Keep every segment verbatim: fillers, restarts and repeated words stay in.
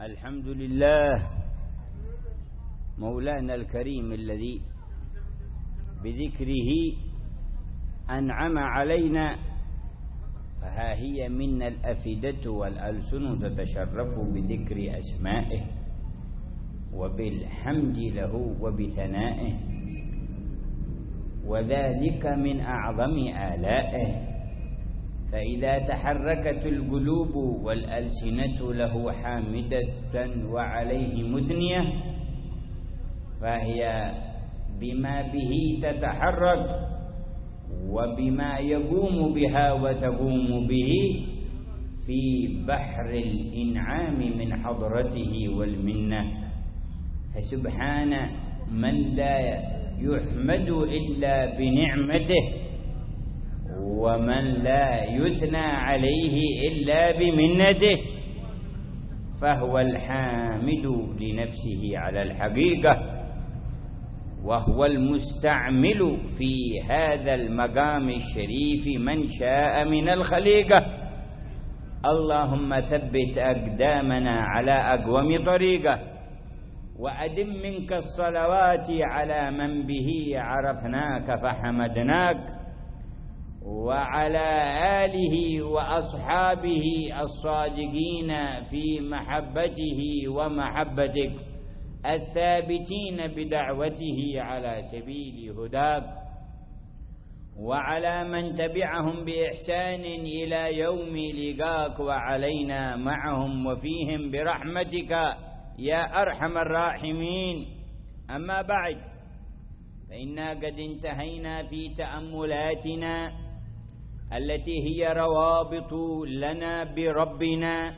الحمد لله مولانا الكريم الذي بذكره أنعم علينا، فها هي منا الأفئدة والألسن تتشرف بذكر أسمائه وبالحمد له وبثنائه، وذلك من أعظم آلائه. فإذا تحركت القلوب والألسنة له حامدة وعليه مثنية، فهي بما به تتحرك وبما يقوم بها وتقوم به في بحر الإنعام من حضرته والمنة. فسبحان من لا يحمد إلا بنعمته، ومن لا يثنى عليه إلا بمنته، فهو الحامد لنفسه على الحقيقة، وهو المستعمل في هذا المقام الشريف من شاء من الخليقة. اللهم ثبت أقدامنا على أقوم طريقة، وأدم منك الصلوات على من به عرفناك فحمدناك، وعلى آله وأصحابه الصادقين في محبته ومحبتك، الثابتين بدعوته على سبيل هداك، وعلى من تبعهم بإحسان إلى يوم لقاك، وعلينا معهم وفيهم برحمتك يا أرحم الراحمين. أما بعد، فإنا قد انتهينا في تأملاتنا التي هي روابط لنا بربنا،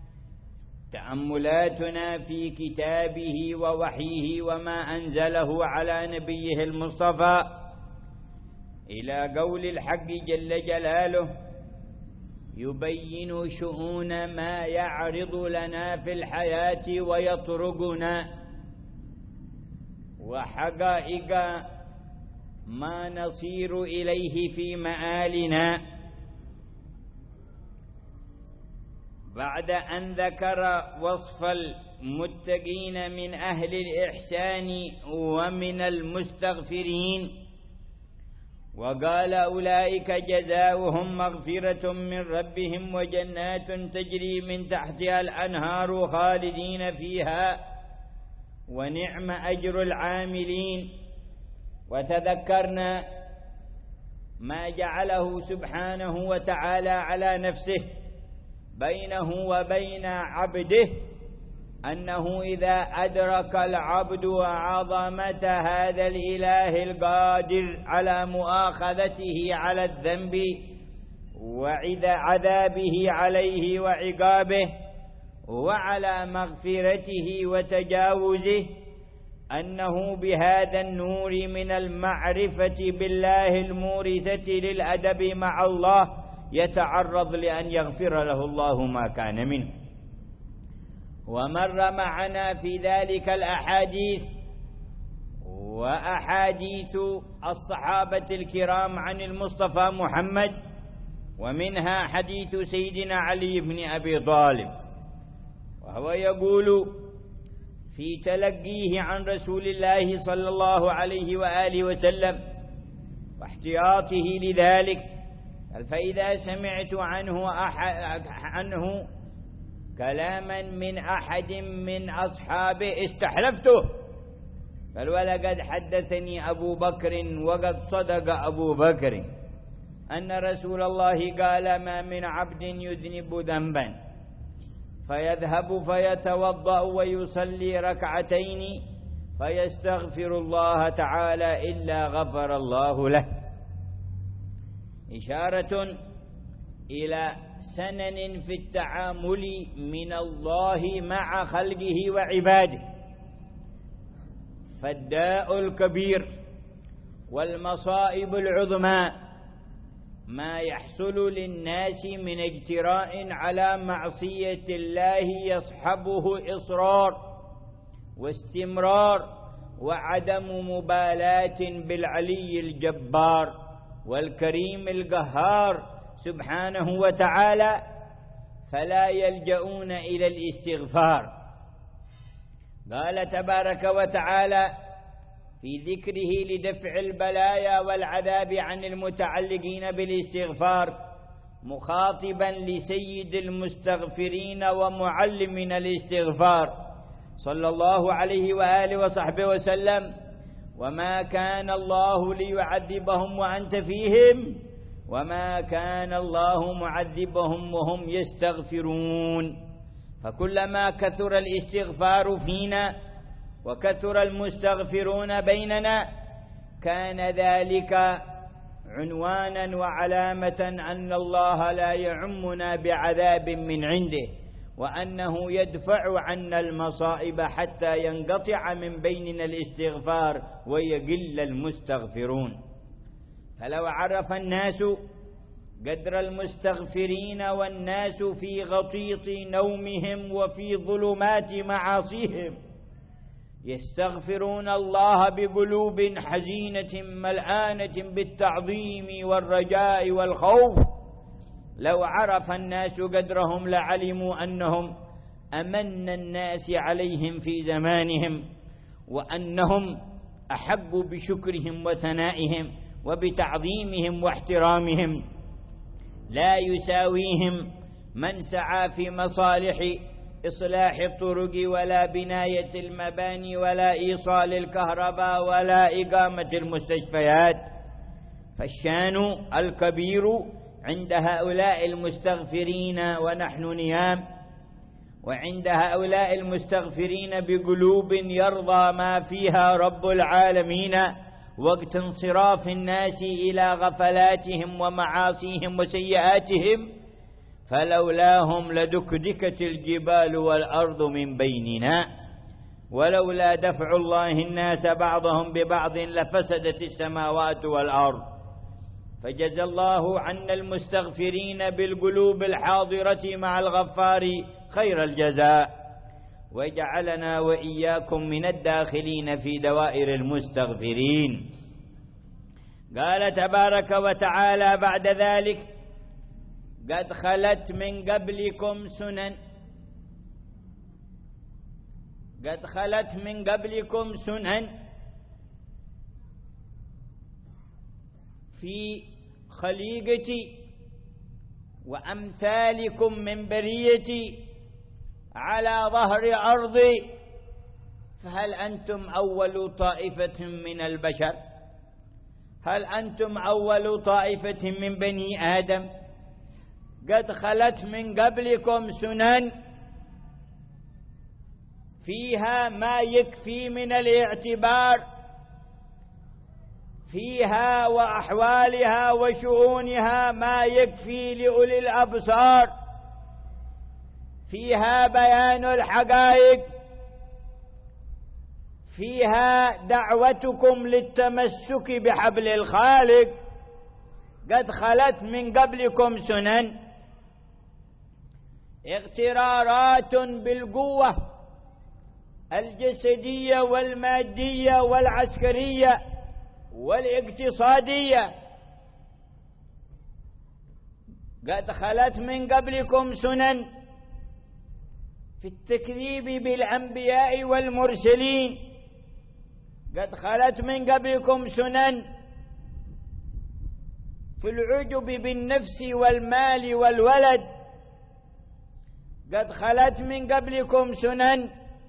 تأملاتنا في كتابه ووحيه وما أنزله على نبيه المصطفى، إلى قول الحق جل جلاله يبين شؤون ما يعرض لنا في الحياة ويطرقنا، وحقائق ما نصير إليه في مآلنا. بعد أن ذكر وصف المتقين من أهل الإحسان ومن المستغفرين، وقال أولئك جزاؤهم مغفرة من ربهم وجنات تجري من تحتها الأنهار خالدين فيها ونعم أجر العاملين. وتذكرنا ما جعله سبحانه وتعالى على نفسه بينه وبين عبده، أنه إذا أدرك العبد عظمة هذا الإله القادر على مؤاخذته على الذنب وعذابه عليه وعقابه وعلى مغفرته وتجاوزه، أنه بهذا النور من المعرفة بالله المورثة للأدب مع الله يتعرض لأن يغفر له الله ما كان منه. ومر معنا في ذلك الأحاديث وأحاديث الصحابة الكرام عن المصطفى محمد، ومنها حديث سيدنا علي بن أبي طالب، وهو يقول في تلقيه عن رسول الله صلى الله عليه وآله وسلم واحتياطه لذلك: فإذا سمعت عنه, عنه كلاما من أحد من أصحابه استحلفته، بل ولقد حدثني أبو بكر وقد صدق أبو بكر أن رسول الله قال: ما من عبد يذنب ذنبا فيذهب فيتوضأ ويصلي ركعتين فيستغفر الله تعالى إلا غفر الله له، إشارة إلى سنن في التعامل من الله مع خلقه وعباده. فالداء الكبير والمصائب العظمى ما يحصل للناس من اجتراء على معصية الله يصحبه إصرار واستمرار وعدم مبالاة بالعلي الجبار والكريم القهار سبحانه وتعالى، فلا يلجؤون إلى الاستغفار قال تبارك وتعالى في ذكره لدفع البلايا والعذاب عن المتعلقين بالاستغفار مخاطبا لسيد المستغفرين ومعلمنا الاستغفار صلى الله عليه وآله وصحبه وسلم: وما كان الله ليعذبهم وأنت فيهم وما كان الله معذبهم وهم يستغفرون. فكلما كثر الاستغفار فينا وكثر المستغفرون بيننا كان ذلك عنوانا وعلامة أن الله لا يعمنا بعذاب من عنده، وأنه يدفع عنا المصائب حتى ينقطع من بيننا الاستغفار ويقل المستغفرون. فلو عرف الناس قدر المستغفرين والناس في غطيط نومهم وفي ظلمات معاصيهم يستغفرون الله بقلوب حزينة ملآنة بالتعظيم والرجاء والخوف، لو عرف الناس قدرهم لعلموا أنهم أمن الناس عليهم في زمانهم، وأنهم أحق بشكرهم وثنائهم وبتعظيمهم واحترامهم. لا يساويهم من سعى في مصالح إصلاح الطرق ولا بناية المباني ولا إيصال الكهرباء ولا إقامة المستشفيات. فالشان الكبير عند هؤلاء المستغفرين ونحن نيام، وعند هؤلاء المستغفرين بقلوب يرضى ما فيها رب العالمين وقت انصراف الناس إلى غفلاتهم ومعاصيهم وسيئاتهم، فلولاهم لدكدكت الجبال والأرض من بيننا، ولولا دفع الله الناس بعضهم ببعض لفسدت السماوات والأرض. فجزى الله عنا المستغفرين بالقلوب الحاضرة مع الغفار خير الجزاء، وجعلنا وإياكم من الداخلين في دوائر المستغفرين. قال تبارك وتعالى بعد ذلك: قد خلت من قبلكم سنن قد خلت من قبلكم سنن في خليقتي وأمثالكم من بريتي على ظهر أرضي، فهل أنتم أول طائفة من البشر؟ هل أنتم أول طائفة من بني آدم؟ قد خلت من قبلكم سنن فيها ما يكفي من الاعتبار، فيها وأحوالها وشؤونها ما يكفي لأولي الأبصار، فيها بيان الحقائق، فيها دعوتكم للتمسك بحبل الخالق. قد خلت من قبلكم سنن، اغترارات بالقوة الجسدية والمادية والعسكرية والاقتصادية. قد خلت من قبلكم سنن في التكذيب بالأنبياء والمرسلين. قد خلت من قبلكم سنن في العجب بالنفس والمال والولد. قد خلت من قبلكم سنن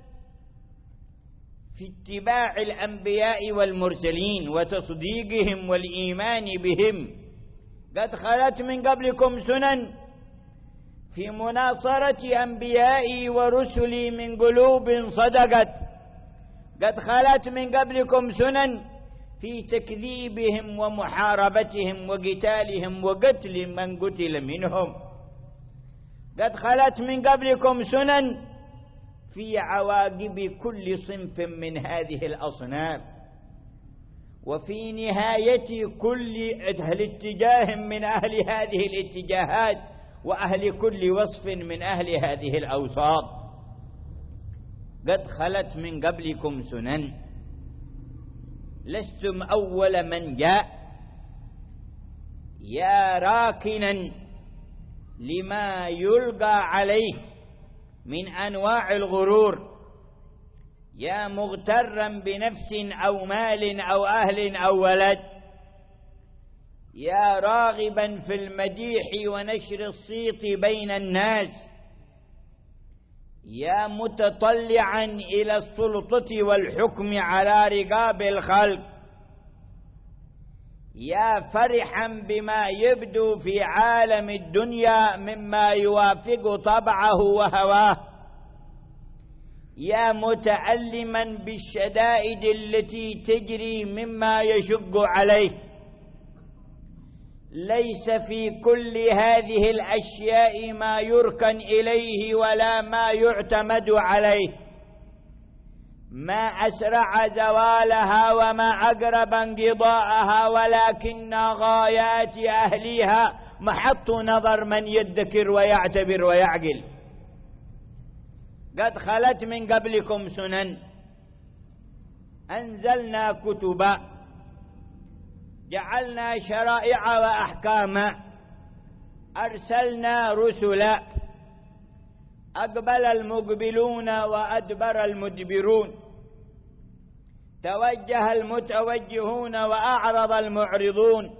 في اتباع الأنبياء والمرسلين وتصديقهم والإيمان بهم. قد خلت من قبلكم سنن في مناصرة أنبيائي ورسلي من قلوب صدقت. قد خلت من قبلكم سنن في تكذيبهم ومحاربتهم وقتالهم وقتل من قتل منهم. قد خلت من قبلكم سنن في عواقب كل صنف من هذه الأصناف، وفي نهاية كل أهل اتجاه من أهل هذه الاتجاهات، وأهل كل وصف من أهل هذه الأوصاف. قد خلت من قبلكم سنن، لستم أول من جاء. يا راكنا لما يلقى عليه من أنواع الغرور، يا مغترا بنفس أو مال أو أهل أو ولد، يا راغبا في المديح ونشر الصيت بين الناس، يا متطلعا إلى السلطة والحكم على رقاب الخلق، يا فرحا بما يبدو في عالم الدنيا مما يوافق طبعه وهواه، يا متألما بالشدائد التي تجري مما يشق عليه. ليس في كل هذه الأشياء ما يركن إليه ولا ما يعتمد عليه، ما أسرع زوالها وما أقرب انقضاءها، ولكن غايات أهليها محط نظر من يدكر ويعتبر ويعقل. قد خلت من قبلكم سنن، أنزلنا كتبا، جعلنا شرائع وأحكاما، أرسلنا رسلا، أقبل المقبلون وأدبر المدبرون، توجه المتوجهون وأعرض المعرضون،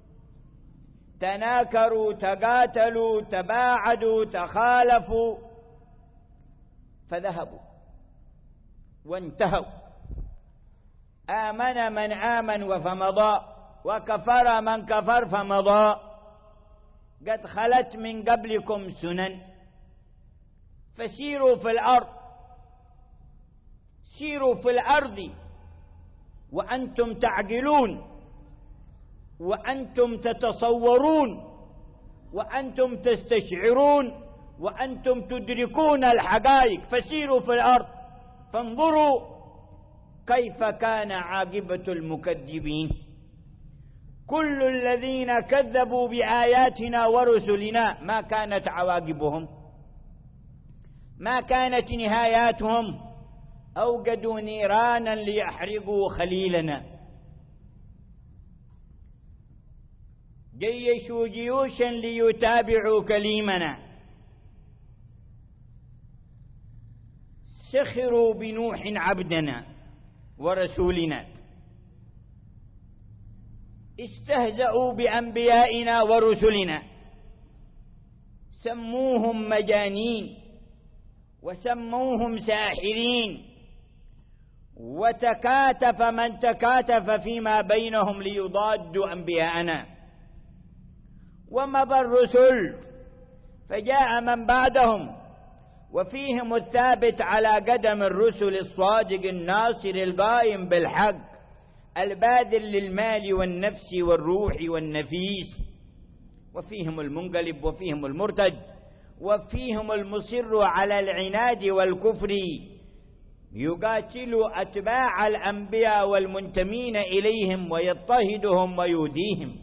تناكروا تقاتلوا تباعدوا تخالفوا فذهبوا وانتهوا. آمن من آمن فمضى، وكفر من كفر فمضى. قد خلت من قبلكم سنن فسيروا في الأرض، سيروا في الأرض وأنتم تعقلون، وأنتم تتصورون، وأنتم تستشعرون، وأنتم تدركون الحقائق. فسيروا في الأرض فانظروا كيف كان عاقبة المكذبين. كل الذين كذبوا بآياتنا ورسلنا ما كانت عواقبهم، ما كانت نهاياتهم. أوقدوا نيرانا ليحرقوا خليلنا، جيشوا جيوشا ليتابعوا كليمنا، سخروا بنوح عبدنا ورسولنا، استهزأوا بأنبيائنا ورسلنا، سموهم مجانين وسموهم ساحرين، وتكاتف من تكاتف فيما بينهم ليضادوا أنبياءنا. ومضى الرسل فجاء من بعدهم، وفيهم الثابت على قدم الرسل الصادق الناصر القائم بالحق الباذل للمال والنفس والروح والنفيس، وفيهم المنقلب وفيهم المرتد، وفيهم المصر على العناد والكفر، يقاتل أتباع الأنبياء والمنتمين إليهم ويضطهدهم ويؤذيهم.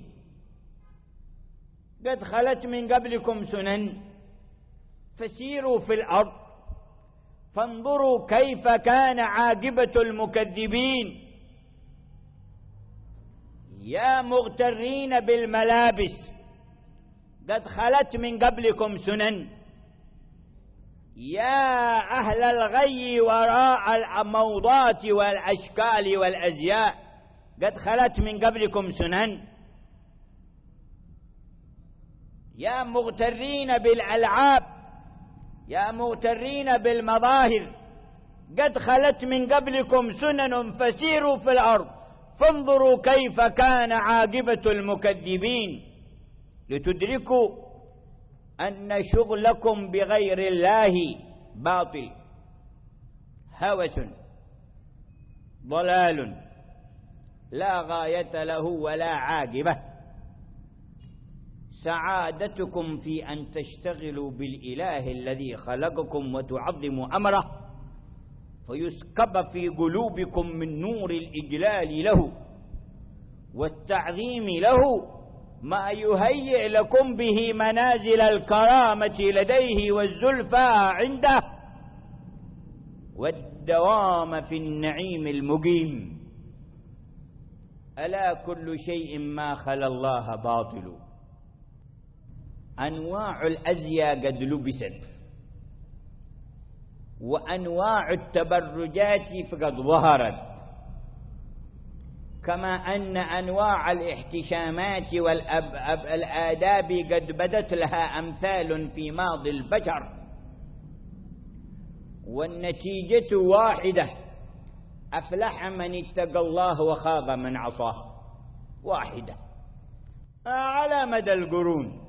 قد خلت من قبلكم سنن فسيروا في الأرض فانظروا كيف كان عاقبة المكذبين. يا مغترين بالملابس، قد خلت من قبلكم سنن. يا أهل الغي وراء الموضات والأشكال والأزياء، قد خلت من قبلكم سنن. يا مغترين بالألعاب، يا مغترين بالمظاهر، قد خلت من قبلكم سنن فسيروا في الأرض فانظروا كيف كان عاقبة المكذبين، لتدركوا أن شغلكم بغير الله باطل، هوس ضلال لا غاية له ولا عاقبة. سعادتكم في أن تشتغلوا بالإله الذي خلقكم وتعظموا أمره، فيسكب في قلوبكم من نور الإجلال له والتعظيم له ما يهيئ لكم به منازل الكرامة لديه والزلفى عنده والدوام في النعيم المقيم. ألا كل شيء ما خلا الله باطل. أنواع الأزياء قد لبست، وأنواع التبرجات فقد ظهرت، كما أن أنواع الاحتشامات والآداب قد بدت لها أمثال في ماضي البشر، والنتيجة واحدة: أفلح من اتقى الله وخاب من عصاه. واحدة على مدى القرون.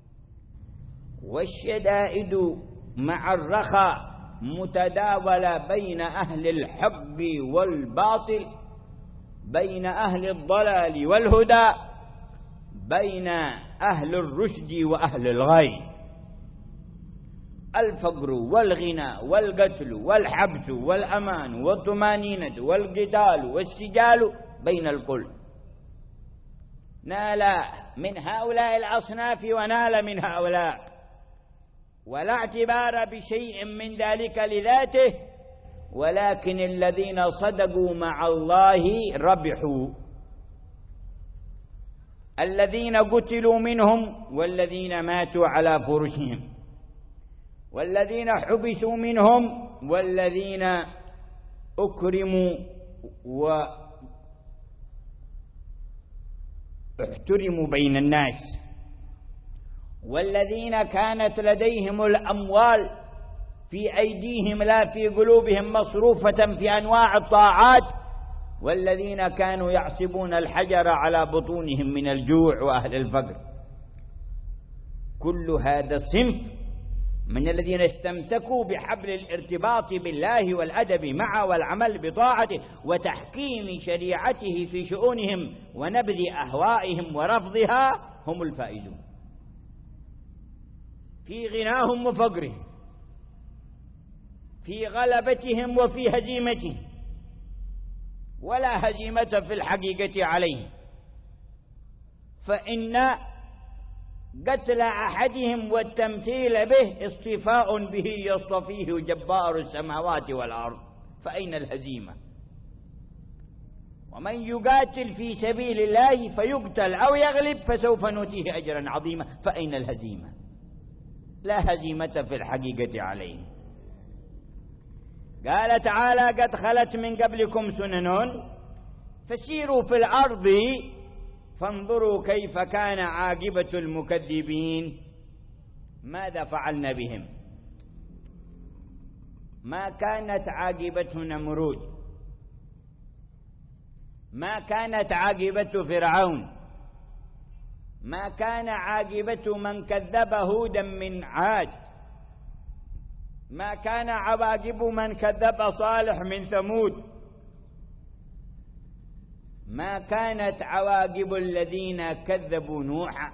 والشدائد مع الرخاء متداولة بين أهل الحق والباطل، بين أهل الضلال والهدى، بين أهل الرشد وأهل الغي. الفقر والغنى والقتل والحبس والأمان والطمانينة والقتال والسجال بين الكل. نال من هؤلاء الأصناف ونال من هؤلاء، ولا اعتبار بشيء من ذلك لذاته، ولكن الذين صدقوا مع الله ربحوا. الذين قتلوا منهم والذين ماتوا على فرشهم، والذين حبسوا منهم والذين أكرموا واحترموا بين الناس، والذين كانت لديهم الأموال في أيديهم لا في قلوبهم مصروفة في أنواع الطاعات، والذين كانوا يعصبون الحجر على بطونهم من الجوع وأهل الفقر. كل هذا الصنف من الذين استمسكوا بحبل الارتباط بالله والأدب معه والعمل بطاعته وتحكيم شريعته في شؤونهم ونبذ أهوائهم ورفضها هم الفائزون في غناهم وفقرهم، في غلبتهم وفي هزيمتهم، ولا هزيمة في الحقيقة عليهم. فإن قتل أحدهم والتمثيل به اصطفاء به يصطفيه جبار السماوات والأرض، فأين الهزيمة؟ ومن يقاتل في سبيل الله فيقتل أو يغلب فسوف نؤتيه أجرا عظيما، فأين الهزيمة؟ لا هزيمة في الحقيقة عليهم. قال تعالى: قد خلت من قبلكم سنن فسيروا في الأرض فانظروا كيف كان عاقبة المكذبين. ماذا فعلنا بهم؟ ما كانت عاقبة نمرود، ما كانت عاقبة فرعون، ما كان عاقبة من كذب هودا من عاد، ما كان عواقب من كذب صالح من ثمود، ما كانت عواقب الذين كذبوا نوحا.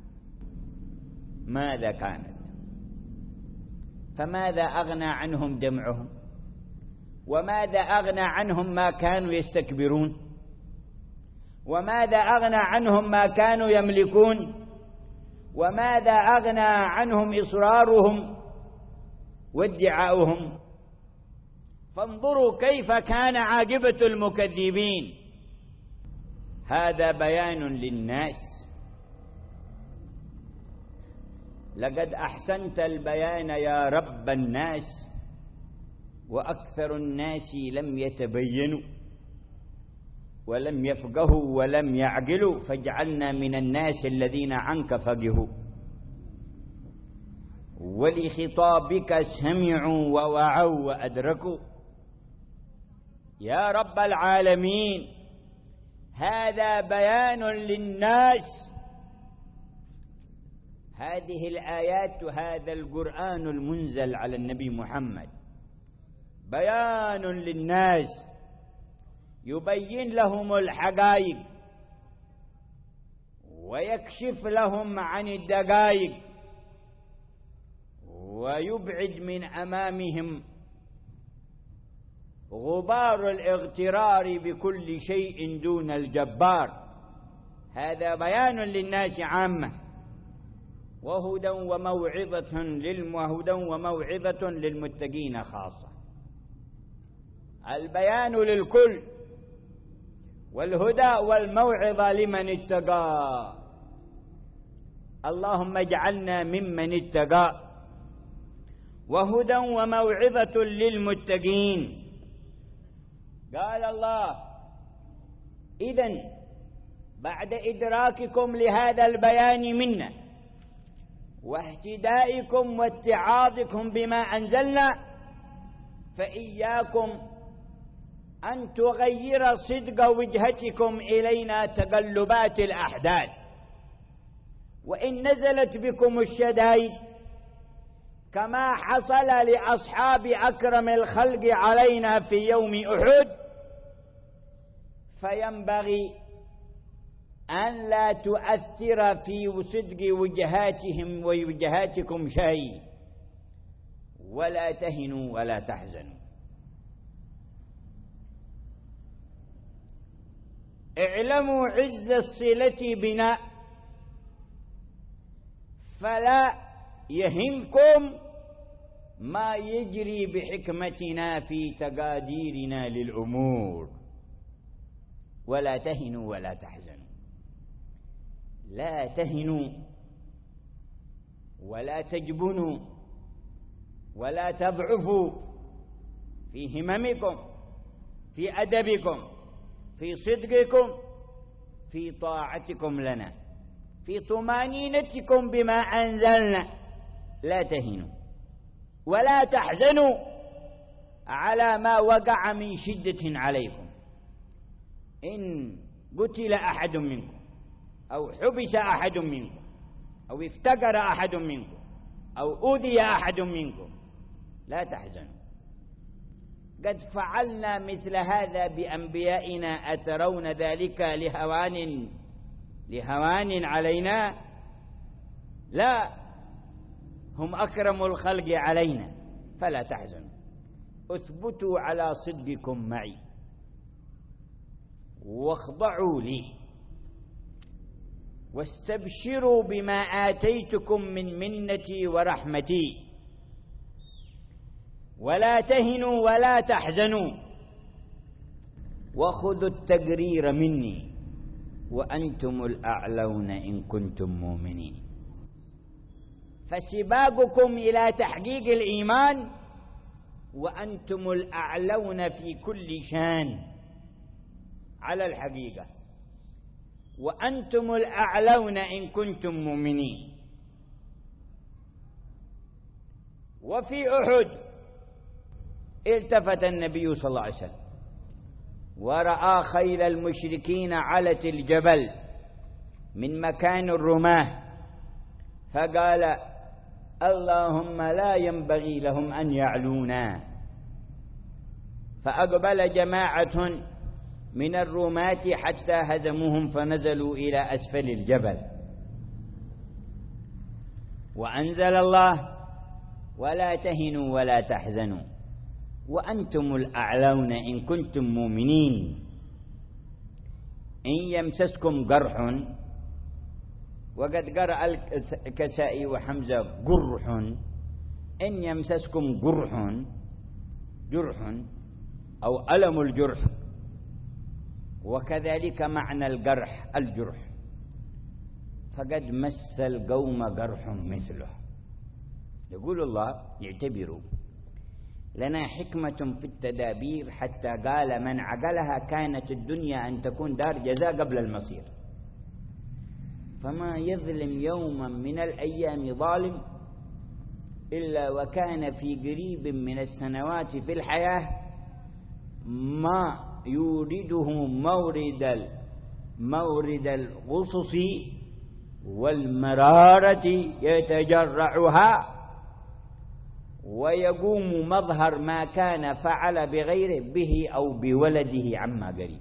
ماذا كانت؟ فماذا أغنى عنهم دمعهم؟ وماذا أغنى عنهم ما كانوا يستكبرون؟ وماذا أغنى عنهم ما كانوا يملكون؟ وماذا أغنى عنهم إصرارهم وادعاؤهم؟ فانظروا كيف كان عاقبة المكذبين. هذا بيان للناس. لقد أحسنت البيان يا رب الناس، وأكثر الناس لم يتبينوا ولم يفقهوا ولم يعقلوا، فاجعلنا من الناس الذين عنك فقهوا ولخطابك سمعوا ووعوا وأدركوا. يا رب العالمين، هذا بيان للناس. هذه الآيات وهذا القرآن المنزل على النبي محمد بيان للناس، يبين لهم الحقائق ويكشف لهم عن الدقائق ويبعد من أمامهم غبار الاغترار بكل شيء دون الجبار. هذا بيان للناس عامة، وهدى وموعظة للمهدى وموعظة للمتقين خاصة. البيان للكل، والهدى والموعظة لمن اتقى. اللهم اجعلنا ممن اتقى وهدى وموعظة للمتقين. قال الله: إذن بعد إدراككم لهذا البيان منا واهتدائكم واتعاظكم بما أنزلنا، فإياكم أن تغير صدق وجهتكم إلينا تقلبات الأحداث، وإن نزلت بكم الشدائد كما حصل لأصحاب أكرم الخلق علينا في يوم أحد، فينبغي أن لا تؤثر في صدق وجهاتهم ووجهاتكم شيء، ولا تهنوا ولا تحزنوا. اعلموا عز الصلة بنا، فلا يهنكم ما يجري بحكمتنا في تقاديرنا للأمور، ولا تهنوا ولا تحزنوا. لا تهنوا ولا تجبنوا ولا تضعفوا في هممكم، في أدبكم، في صدقكم، في طاعتكم لنا، في طمانينتكم بما أنزلنا. لا تهنوا ولا تحزنوا على ما وقع من شدة عليكم. إن قتل أحد منكم أو حبس أحد منكم أو افتقر أحد منكم أو أوذي أحد منكم لا تحزنوا، قد فعلنا مثل هذا بأنبيائنا، أترون ذلك لهوان لهوان علينا؟ لا، هم أكرم الخلق علينا، فلا تحزنوا. اثبتوا على صدقكم معي واخضعوا لي واستبشروا بما آتيتكم من منتي ورحمتي، ولا تهنوا ولا تحزنوا، وخذوا التقرير مني وأنتم الأعلون إن كنتم مؤمنين. فسباقكم إلى تحقيق الإيمان وأنتم الأعلون في كل شان على الحقيقة، وأنتم الأعلون إن كنتم مؤمنين. وفي أحد التفت النبي صلى الله عليه وسلم ورأى خيل المشركين علت الجبل من مكان الرماة، فقال: اللهم لا ينبغي لهم أن يعلونا. فأقبل جماعة من الرماة حتى هزموهم فنزلوا إلى أسفل الجبل، وأنزل الله: ولا تهنوا ولا تحزنوا وأنتم الأعلون إن كنتم مؤمنين. إن يمسسكم قرح، وقد قرأ الكسائي وحمزة قرح، إن يمسسكم قرح جرح أو ألم الجرح، وكذلك معنى الجرح الجرح، فقد مس القوم قرح مثله. يقول الله: يعتبروا لنا حكمة في التدابير، حتى قال: من عقلها كانت الدنيا أن تكون دار جزاء قبل المصير. فما يظلم يوما من الأيام ظالم إلا وكان في قريب من السنوات في الحياة ما يورده مورد مورد الغصص والمرارة يتجرعها، ويقوم مظهر ما كان فعل بغيره به أو بولده عما قريب.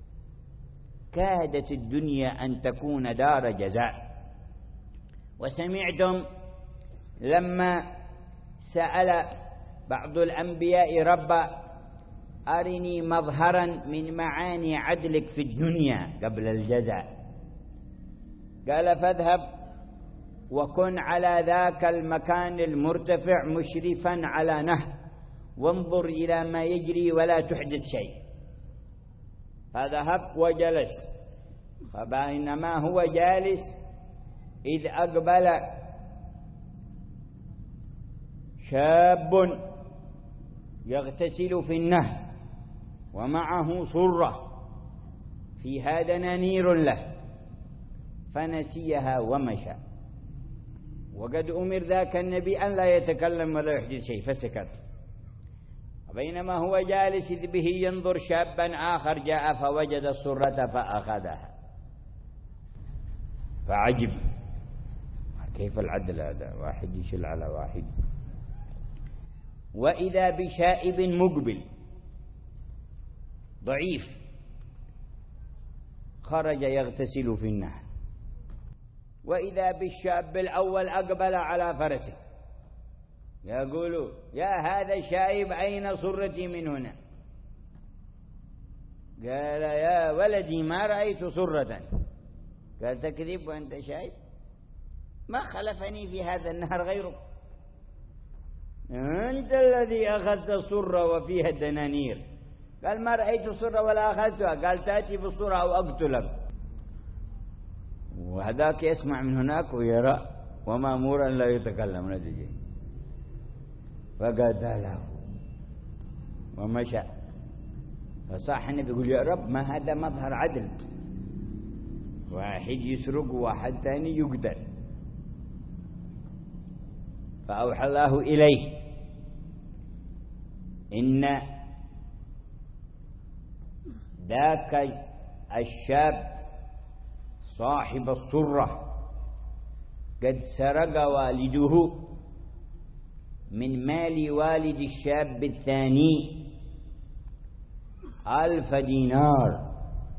كادت الدنيا أن تكون دار جزاء. وسمعتم لما سأل بعض الأنبياء: رب أرني مظهرا من معاني عدلك في الدنيا قبل الجزاء، قال: فاذهب وكن على ذاك المكان المرتفع مشرفا على نهر، وانظر إلى ما يجري ولا تحدث شيء. فذهب وجلس، فبينما هو جالس إذ أقبل شاب يغتسل في النهر ومعه صرة فيها دنانير له فنسيها ومشى، وقد أمر ذاك النبي أن لا يتكلم ولا يحدث شيء فسكت. وبينما هو جالس إذ به ينظر شابا آخر جاء فوجد الصرة فأخذها فعجب، كيف العدل هذا؟ واحد يشل على واحد. وإذا بشائب مقبل ضعيف خرج يغتسل في النهر، وإذا بالشاب الأول أقبل على فرسه يقول: يا هذا الشائب أين صرتي من هنا؟ قال: يا ولدي ما رأيت صرة. قال: تكذب وأنت شايب؟ ما خلفني في هذا النهر غيرك، أنت الذي أخذت الصرة وفيها الدنانير. قال: ما رأيت صرة ولا أخذتها. قال: تأتي بالصرة أو أقتلك. وهذاك يسمع من هناك ويرى ومأمورا لا يتكلم نتيجة، فقتله ومشى. فصاح النبي يقول: يا رب ما هذا مظهر عدل، واحد يسرق وواحد ثاني يقتل. فأوحى الله إليه إن ذاك الشاب صاحب الصرة قد سرق والده من مال والد الشاب الثاني ألف دينار،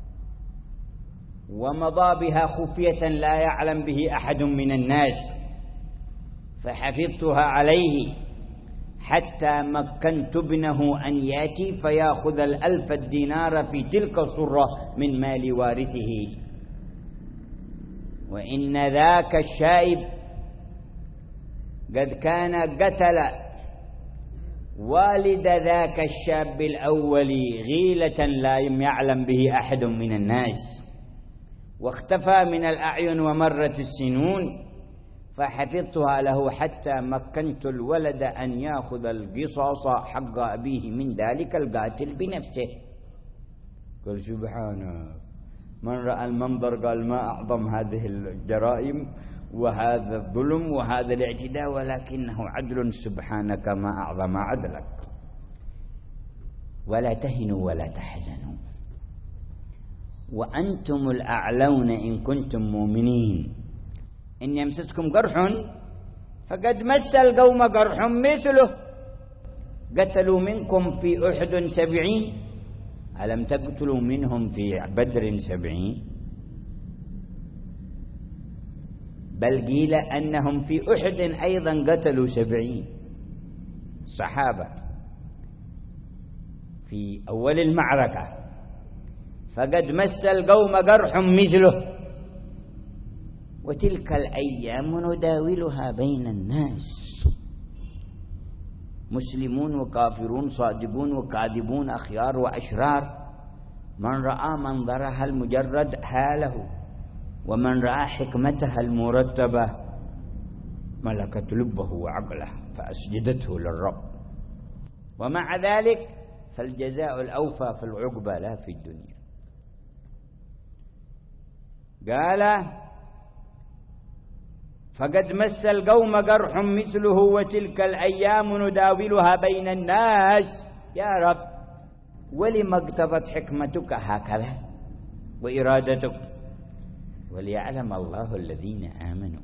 ومضى بها خفية لا يعلم به أحد من الناس، فحفظتها عليه حتى مكنت ابنه أن يأتي فيأخذ الألف الدينار في تلك الصرة من مال وارثه. وإن ذاك الشائب قد كان قتل والد ذاك الشاب الأول غيلة لا يعلم به أحد من الناس، واختفى من الأعين ومرت السنون، فحفظتها له حتى مكنت الولد أن يأخذ القصاص حق أبيه من ذلك القاتل بنفسه. قال: سبحانه، من رأى المنظر قال: ما أعظم هذه الجرائم وهذا الظلم وهذا الاعتداء، ولكنه عدل، سبحانك ما أعظم عدلك. ولا تهنوا ولا تحزنوا وأنتم الأعلون إن كنتم مؤمنين، إن يمسسكم قرح فقد مس القوم قرح مثله، قتلوا منكم في أحد سبعين ألم تقتلوا منهم في بدر سبعين؟ بل قيل أنهم في أحد أيضا قتلوا سبعين صحابة في أول المعركة، فقد مس القوم قرح مثله، وتلك الأيام نداولها بين الناس، مسلمون وكافرون، صادقون وكاذبون، أخيار وأشرار. من رأى منظرها المجرد هاله، ومن رأى حكمتها المرتبة ملكت لبه وعقله فأسجدته للرب. ومع ذلك فالجزاء الأوفى في العقبى لا في الدنيا. قال: فقد مس القوم قرح مثله وتلك الأيام نداولها بين الناس. يا رب، ولما اقتضت حكمتك هكذا وإرادتك؟ وليعلم الله الذين آمنوا،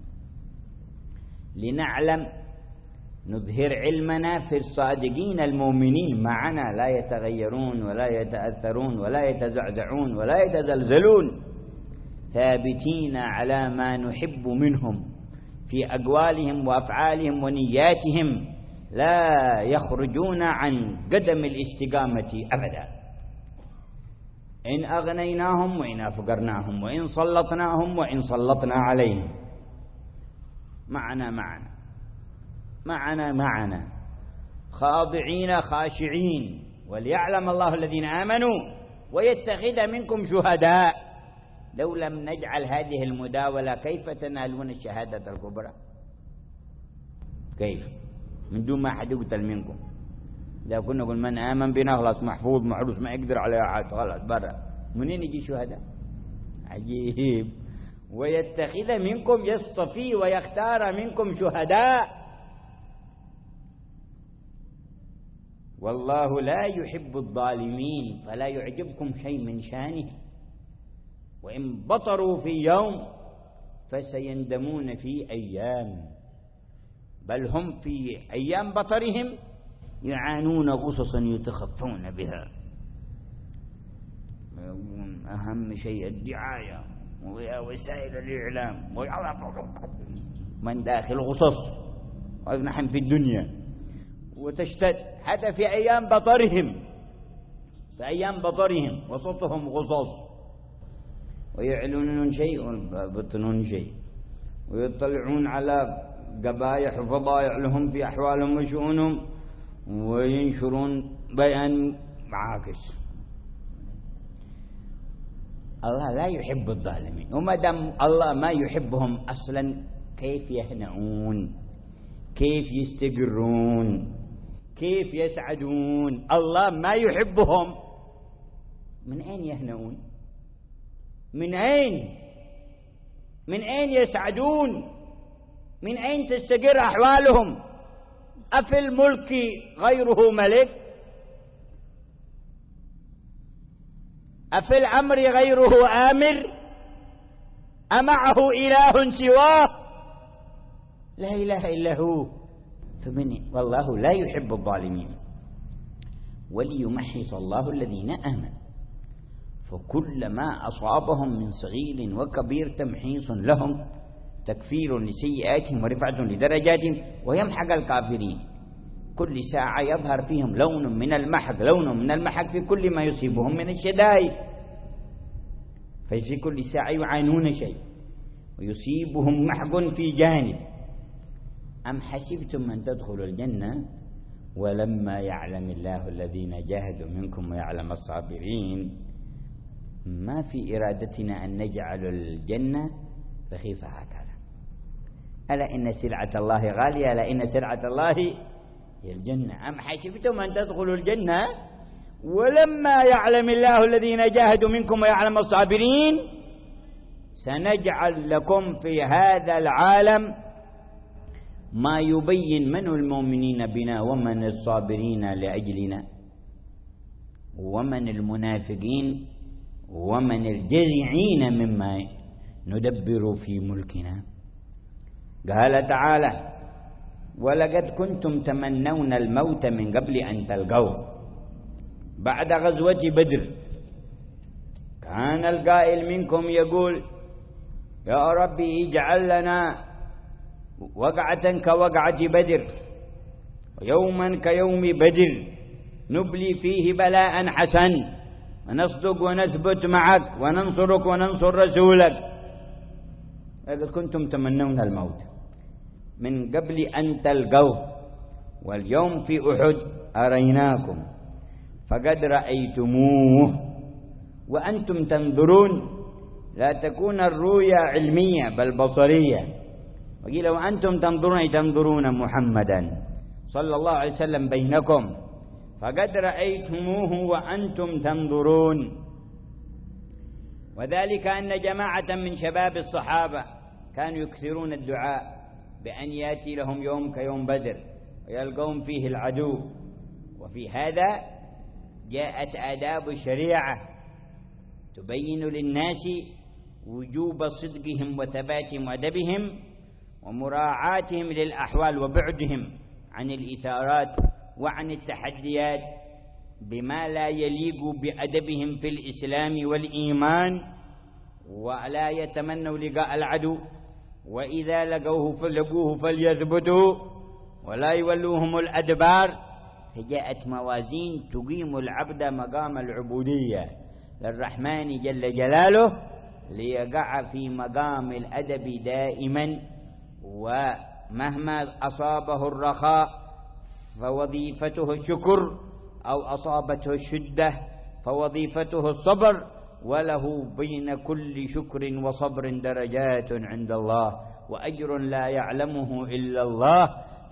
لنعلم نظهر علمنا في الصادقين المؤمنين معنا، لا يتغيرون ولا يتأثرون ولا يتزعزعون ولا يتزلزلون، ثابتين على ما نحب منهم في أقوالهم وأفعالهم ونياتهم، لا يخرجون عن قدم الاستقامة أبدا. إن أغنيناهم وإن أفقرناهم، وإن سلطناهم وإن سلطنا عليهم، معنا معنا معنا معنا خاضعين خاشعين. وليعلم الله الذين آمنوا ويتخذ منكم شهداء. لو لم نجعل هذه المداولة كيف تنالون الشهادة الكبرى؟ كيف؟ من دون ما حد يقتل منكم. إذا كنا نقول من آمن بنا خلاص محفوظ محروس ما يقدر عليه أحد خلاص برا، منين يجي شهداء؟ عجيب. ويتخذ منكم يصطفي ويختار منكم شهداء. والله لا يحب الظالمين، فلا يعجبكم شيء من شانه. وإن بطروا في يوم فسيندمون في أيام، بل هم في أيام بطرهم يعانون غصصا يتخفون بها. أهم شيء الدعاية ووسائل الإعلام من داخل غصص، ونحن في الدنيا وتشتد. هذا في أيام بطرهم، في أيام بطرهم وسطهم غصص، ويعلنون شيء ويبطنون شيء، ويطلعون على قبائح وفضائح لهم في أحوالهم وشؤونهم، وينشرون بيان معاكس. الله لا يحب الظالمين، وما دام الله ما يحبهم أصلا كيف يهنؤون؟ كيف يستقرون؟ كيف يسعدون؟ الله ما يحبهم، من أين يهنؤون؟ من أين؟ من أين يسعدون؟ من أين تستقر أحوالهم؟ أفي الملك غيره ملك؟ أفي الأمر غيره آمر؟ أمعه إله سواه؟ لا إله إلا هو. فمن والله لا يحب الظالمين. وليمحص الله الذين آمنوا، فكلما أصابهم من صغير وكبير تمحيص لهم، تكفير لسيئاتهم ورفعة لدرجاتهم، ويمحق الكافرين. كل ساعة يظهر فيهم لون من المحق، لون من المحق في كل ما يصيبهم من الشدائد. ففي كل ساعة يعانون شيء ويصيبهم محق في جانب. أم حسبتم أن تدخلوا الجنة ولما يعلم الله الذين جاهدوا منكم ويعلم الصابرين؟ ما في إرادتنا أن نجعل الجنة رخيصة هكذا. ألا إن سلعة الله غالية، ألا إن سلعة الله هي الجنة. أم حسبتم أن تدخلوا الجنة ولما يعلم الله الذين جاهدوا منكم ويعلم الصابرين؟ سنجعل لكم في هذا العالم ما يبين من المؤمنين بنا ومن الصابرين لأجلنا ومن المنافقين ومن الجزعين مما ندبر في ملكنا. قال تعالى: ولقد كنتم تمنون الموت من قبل أن تلقوه. بعد غزوة بدر كان القائل منكم يقول: يا ربي اجعل لنا وقعة كوقعة بدر ويوما كيوم بدر نبلي فيه بلاء حسن ونصدق ونثبت معك وننصرك وننصر رسولك. إذا كنتم تمنون الموت من قبل أن تلقوه، واليوم في أحد أريناكم فقد رأيتموه وأنتم تنظرون. لا تكون الرؤيا علمية بل بصرية. وقيل وأنتم تنظرون تنظرون محمدا صلى الله عليه وسلم بينكم فقد رأيتموه وأنتم تنظرون. وذلك أن جماعة من شباب الصحابة كانوا يكثرون الدعاء بأن يأتي لهم يوم كيوم بدر ويلقون فيه العدو. وفي هذا جاءت آداب الشريعة تبين للناس وجوب صدقهم وثباتهم وأدبهم ومراعاتهم للأحوال وبعدهم عن الإثارات وعن التحديات بما لا يليق بأدبهم في الإسلام والإيمان، ولا يتمنوا لقاء العدو، وإذا لقوه فلقوه فليثبتوا ولا يولوهم الأدبار. فجاءت موازين تقيم العبد مقام العبودية للرحمن جل جلاله ليقع في مقام الأدب دائما، ومهما أصابه الرخاء فوظيفته الشكر أو أصابته الشدة فوظيفته الصبر، وله بين كل شكر وصبر درجات عند الله وأجر لا يعلمه إلا الله.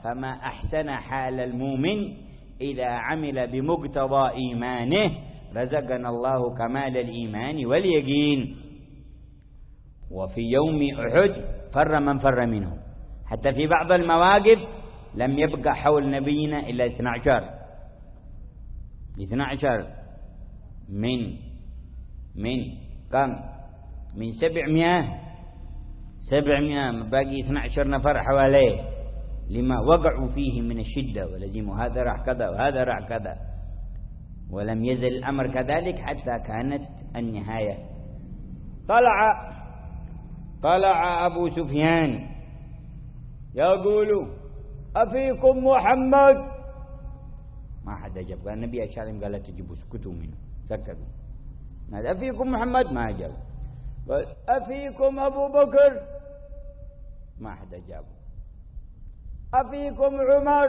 فما أحسن حال المؤمن إذا عمل بمقتضى إيمانه، رزقنا الله كمال الإيمان واليقين. وفي يوم أحد فر من فر منه، حتى في بعض المواقف لم يبقى حول نبينا إلا اثنا عشر اثنا عشر من من كم من سبعمائة سبعمائة باقي اثنا عشر نفر حواليه، لما وقعوا فيه من الشدة ولزموا، هذا راح كذا وهذا راح كذا، ولم يزل الأمر كذلك حتى كانت النهاية. طلع طلع أبو سفيان يقول أفيكم محمد؟ ما حد أجاب. قال النبي أشارهم قال لا تجيبوا، اسكتوا منه، سكتوا. أفيكم محمد؟ ما أجاب. قال أفيكم أبو بكر؟ ما حد أجاب. أفيكم عمر؟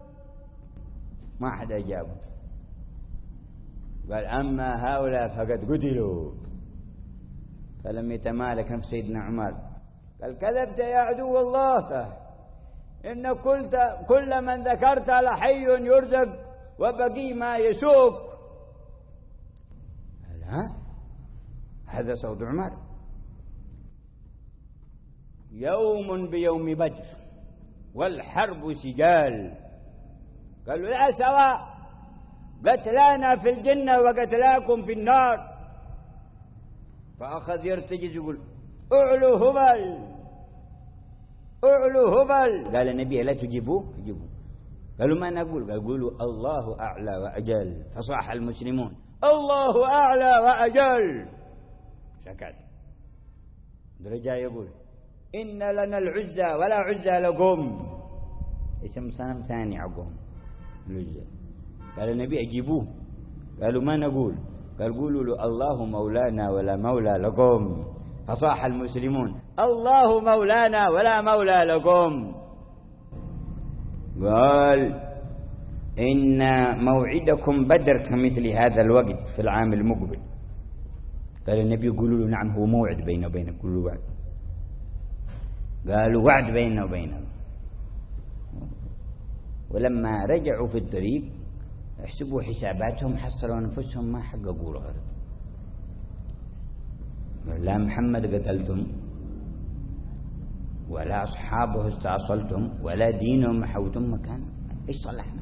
ما حد أجاب. قال أما هؤلاء فقد قتلوا. فلم يتمالك نفس سيدنا عمر، قال كذبت يا عدو الله، إن قلت كل من ذكرت لحي يرزق وبقي ما يسوق. ها هذا صوت عمر. يوم بيوم بدر والحرب سجال، قالوا لا سواء، قتلانا في الجنة وقتلاكم في النار. فأخذ يرتجز يقول اعلو هبل اعلو هبل. قال النبي لا تجيبوه، تجيبوه. قالوا ما نقول؟ قال قولوا الله أعلى وأجل. فصاح المسلمون الله أعلى وأجل. سكت. رجع يقول إن لنا العزة ولا عزة لكم، اسم صنم ثاني عقهم العزة. قال النبي أجيبوه. قالوا ما نقول؟ قال قولوا له الله مولانا ولا مولى لكم. فصاح المسلمون الله مولانا ولا مولى لكم. قال إن موعدكم بدر كمثل هذا الوقت في العام المقبل. قال النبي يقولوا له نعم هو موعد بيننا وبينك، كل وعد. قالوا وعد بيننا وبينك. ولما رجعوا في الطريق احسبوا حساباتهم، حصلوا أنفسهم ما حققوا الغرض. لا محمد قتلتم ولا أصحابه استأصلتم ولا دينهم محوتم مكان. إيش صلحنا؟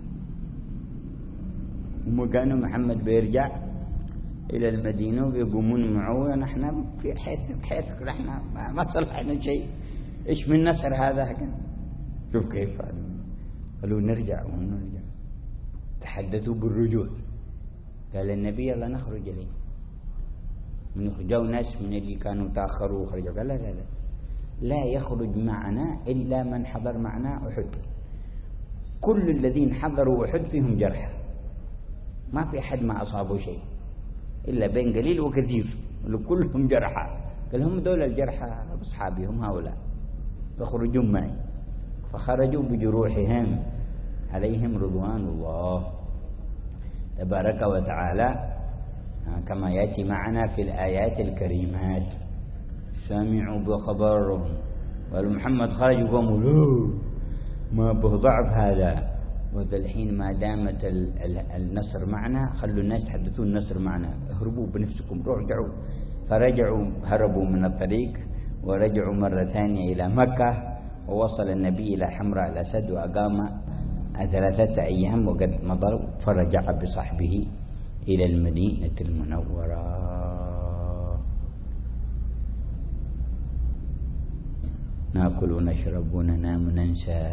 ومكان محمد بيرجع إلى المدينة ويقومون معه ونحن في حيث حيث رحنا ما صلحنا شيء. إيش من نصر هذا؟ شوف كيف قالوا نرجع ونرجع. تحدثوا بالرجوع. قال النبي يلا نخرج لي. من خرجوا ناس من اللي كانوا تأخروا وخرجوا. قال لا لا لا لا يخرج معنا إلا من حضر معنا أحد. كل الذين حضروا أحد فيهم جرحى، ما في أحد ما أصابه شيء إلا بين قليل وكثير، كلهم جرحى. قال هم دول الجرحى أصحابهم هؤلاء فخرجوا معي. فخرجوا بجروحهم عليهم رضوان الله تبارك وتعالى، كما يأتي معنا في الآيات الكريمات. سمعوا بخبرهم قالوا محمد خرج وقاموا له ما به ضعف هذا. وذا الحين ما دامت النصر معنا خلوا الناس يتحدثون النصر معنا، اهربوا بنفسكم رجعوا. فرجعوا هربوا من الطريق ورجعوا مرة ثانية إلى مكة. ووصل النبي إلى حمراء الأسد وأقام ثلاثة أيام وقد مضوا. فرجع بصحبه إلى المدينة المنورة. نأكل ونشرب وننام وننسى.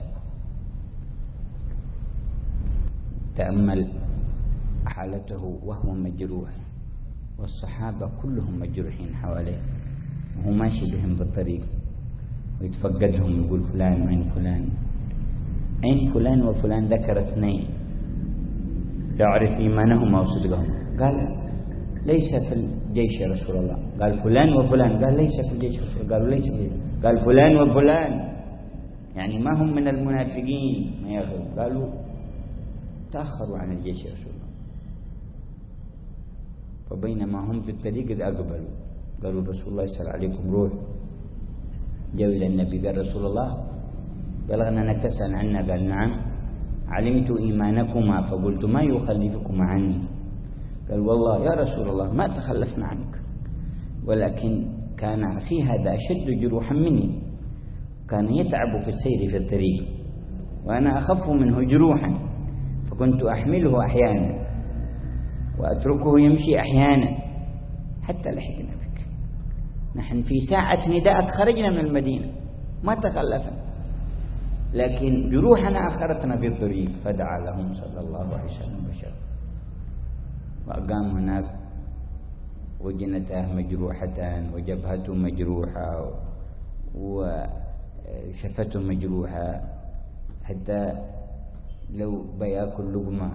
تأمل حالته وهو مجروح، والصحابة كلهم مجروحين حواليه، وهو ماشي بهم بالطريق ويتفقدهم يقول فلان وين فلان، أين فلان وفلان. ذكر اثنين يعرف إيمانهم أو صدقهم. قال ليس في الجيش يا رسول الله. قال فلان وفلان. قال ليس في الجيش يا رسول الله. قالوا ليس في الجيش. قال فلان وفلان، يعني ما هم من المنافقين ما ياخذ. قالوا تأخروا عن الجيش يا رسول الله. فبينما هم في الطريق إذ أقبلوا قالوا رسول الله صلى الله عليكم روح. جاءوا إلى النبي قال رسول الله بلغنا نتسأل عنا؟ قال نعم. علمت إيمانكما فقلت ما يخلفكما عني؟ قال والله يا رسول الله ما تخلفنا عنك، ولكن كان أخي هذا أشد جروحا مني، كان يتعب في السير في الطريق وأنا أخف منه جروحا، فكنت أحمله أحيانا وأتركه يمشي أحيانا حتى لحقنا بك. نحن في ساعة نداءك خرجنا من المدينة ما تخلفنا، لكن جروحنا أخرتنا في الطريق. فدعا لهم صلى الله عليه وسلم بشر، وأقام هناك وجنته مجروحتان وجبهته مجروحة وشفته مجروحة، حتى لو بياكل لقمة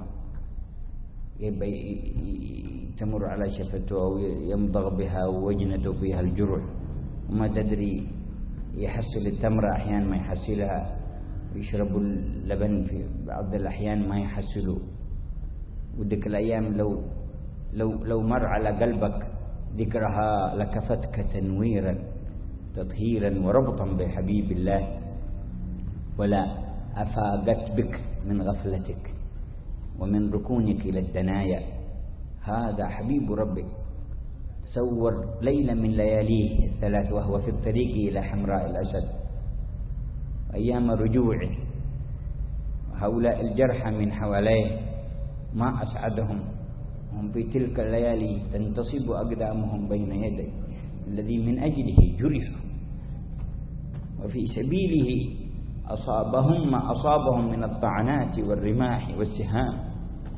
تمر على شفته أو يمضغ بها ووجنته فيها الجروح وما تدري، يحصل التمر أحيانا ما يحصلها، يشرب اللبن في بعض الأحيان ما يحصله. ودك الأيام لو لو لو مر على قلبك ذكرها لكفتك تنويرا تطهيرا وربطا بحبيب الله، ولا أفاقت بك من غفلتك ومن ركونك إلى الدنايا. هذا حبيب ربك. تصور ليلة من لياليه الثلاث وهو في الطريق إلى حمراء الأسد، أيام رجوعه، هؤلاء الجرحى من حواليه ما أسعدهم، هم في تلك الليالي تنتصب أقدامهم بين يدي الذي من أجله جرحوا، وفي سبيله أصابهم ما أصابهم من الطعنات والرماح والسهام،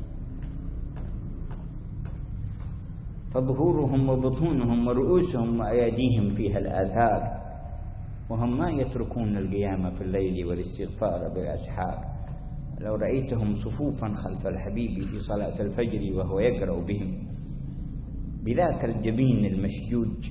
فظهورهم وبطونهم ورؤوسهم وأيديهم فيها الآثار، وهم ما يتركون القيام في الليل والاستغفار بالأسحار. لو رأيتهم صفوفا خلف الحبيب في صلاة الفجر وهو يقرأ بهم بذاك الجبين المشجوج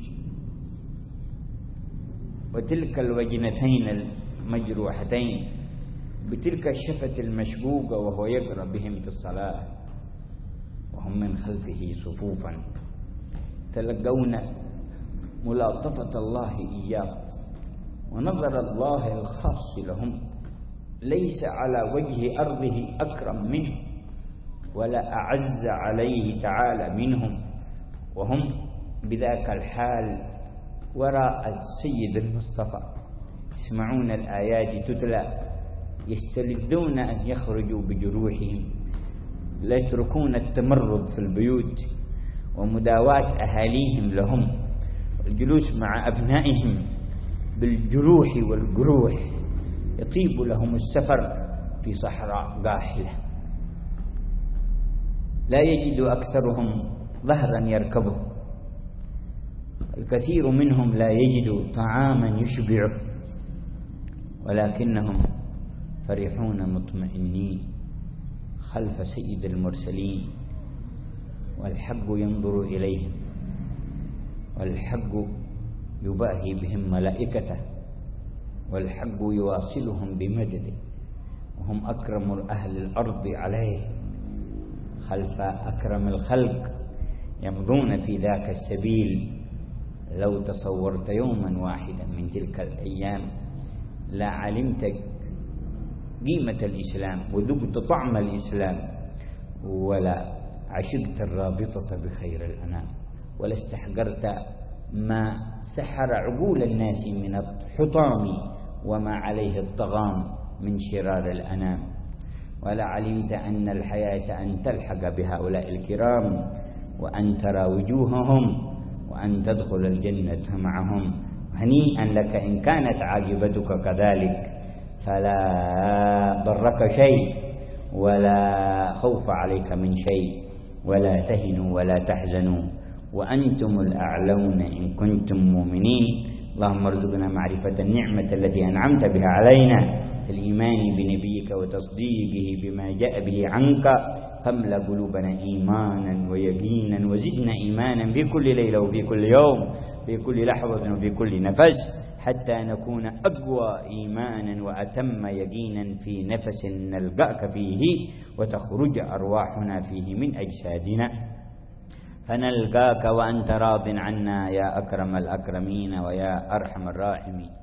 وتلك الوجنتين المجروحتين بتلك الشفة المشقوقة وهو يقرأ بهم في الصلاة، وهم من خلفه صفوفا تلقون ملاطفة الله إياه ونظر الله الخاص لهم. ليس على وجه أرضه أكرم منه ولا أعز عليه تعالى منهم، وهم بذاك الحال وراء السيد المصطفى يسمعون الآيات تتلى، يستلذون أن يخرجوا بجروحهم، لا يتركون التمرد في البيوت ومداواة أهاليهم لهم، والجلوس مع أبنائهم بالجروح والجروح، يطيب لهم السفر في صحراء قاحلة، لا يجد أكثرهم ظهرا يركبه، الكثير منهم لا يجد طعاما يشبعه، ولكنهم فرحون مطمئنين خلف سيد المرسلين، والحق ينظر إليهم، والحق يباهي بهم ملائكته، والحق يواصلهم بمدده، وهم أكرم أهل الأرض عليه خلف أكرم الخلق، يمضون في ذاك السبيل. لو تصورت يوما واحدا من تلك الأيام لا علمت قيمة الإسلام وذقت طعم الإسلام، ولا عشقت الرابطة بخير الأنام، ولا استحقرت ما سحر عقول الناس من الحطام وما عليه الطغام من شرار الأنام، ولا علمت أن الحياة أن تلحق بهؤلاء الكرام وأن ترى وجوههم وأن تدخل الجنة معهم. هنيئا لك إن كانت عاقبتك كذلك، فلا ضرك شيء ولا خوف عليك من شيء، ولا تهنوا ولا تحزنوا وأنتم الأعلون إن كنتم مؤمنين. اللهم ارزقنا معرفة النعمة التي أنعمت بها علينا في الإيمان بنبيك وتصديقه بما جاء به عنك، فاملأ قلوبنا إيمانا ويقينا، وزدنا إيمانا في كل ليلة وفي كل يوم في كل لحظة وفي كل نفس، حتى نكون أقوى إيمانا وأتم يقينا في نفس نلقاك فيه وتخرج أرواحنا فيه من أجسادنا، فنلقاك وأنت راض عنا يا أكرم الأكرمين ويا أرحم الراحمين.